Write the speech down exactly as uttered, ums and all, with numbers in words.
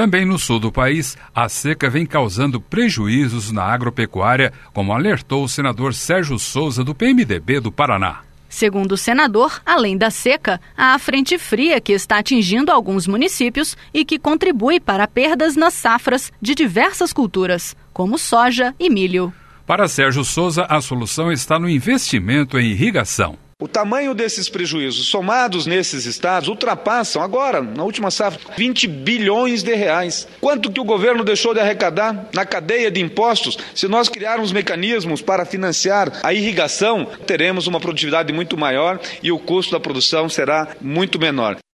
Também no sul do país, a seca vem causando prejuízos na agropecuária, como alertou o senador Sérgio Souza, do P M D B do Paraná. Segundo o senador, além da seca, há a frente fria que está atingindo alguns municípios e que contribui para perdas nas safras de diversas culturas, como soja e milho. Para Sérgio Souza, a solução está no investimento em irrigação. O tamanho desses prejuízos somados nesses estados ultrapassam agora, na última safra, vinte bilhões de reais. Quanto que o governo deixou de arrecadar na cadeia de impostos? Se nós criarmos mecanismos para financiar a irrigação, teremos uma produtividade muito maior e o custo da produção será muito menor.